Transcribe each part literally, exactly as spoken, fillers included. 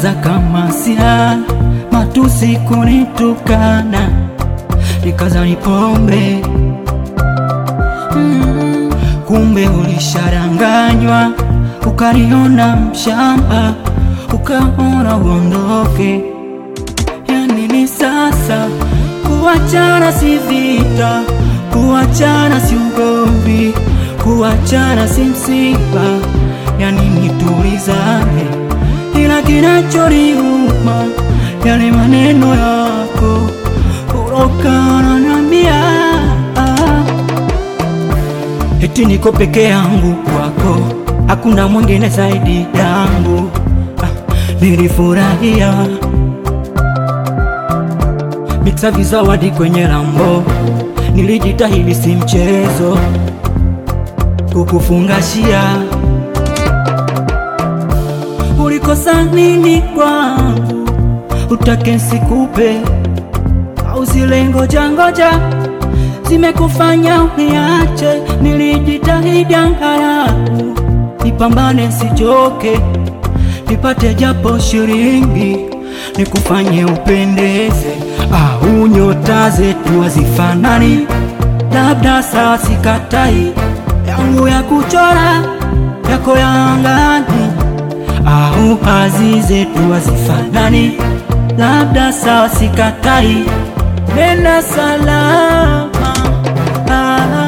nikawaza kama sia matusi kunitukana, nikaza ni pombe. mm, Kumbe ulisharanganywa, ukaniona mshamba, ukaona uondoke. Yani ni sasa, kuachana si vita, kuachana si ugomvi, kuachana si msiba. Yani nitulizane, ila kinachoniuma yale maneno yako urokana nambia, eti niko peke yangu kwako, hakuna mwingine zaidi yangu. ah, Nilifurahia mixa vizawadi kwenye rambo, nilijitahidi si mchezo kukufungashia. Ulikosa nini kwangu utake sikupe, au zile ngoja ngoja zimekufanya uniache? Nilijitahidi angalau nipambane sichoke, nipate japo shilingi nikufanye upendeze. Au nyota zetu hazifanani, labda sawa sikatai, yangu ya kuchora yako ya angani. Au hazi zetu hazifanani, labda sawa sikatai, nenda salama. ah.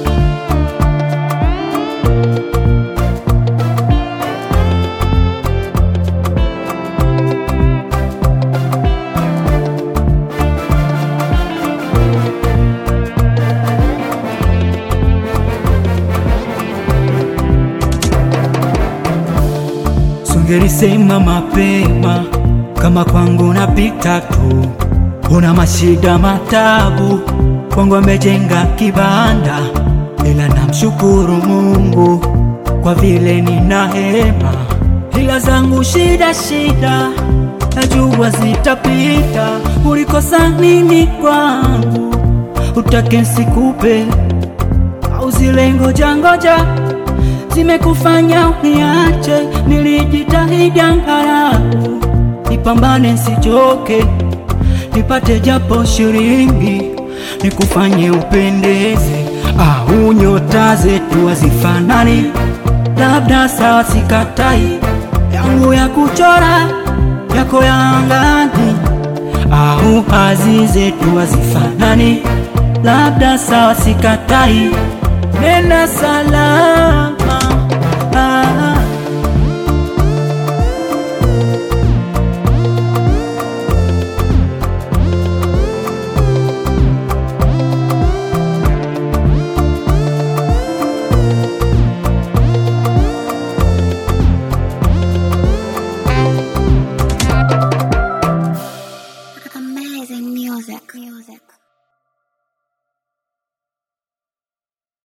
Sungelisema mapema kama kwangu napita tu, una mashida matabu, kwangu amejenga kibanda. Ila namshukuru Mungu kwa vile nina hema, ila zangu shida shida najua zitapita. Ulikosa nini kwangu utake sikupe, au zile ngoja ngoja zimekufanya uniache? Nilijitahidi angalau nipambane sichoke, nipate japo shilingi nikufanye upendeze. Au nyota zetu hazifanani, labda sawa sikatai, yangu ya kuchora yako ya angani. Au hazi zetu hazifanani, labda sawa sikatai, nenda salama.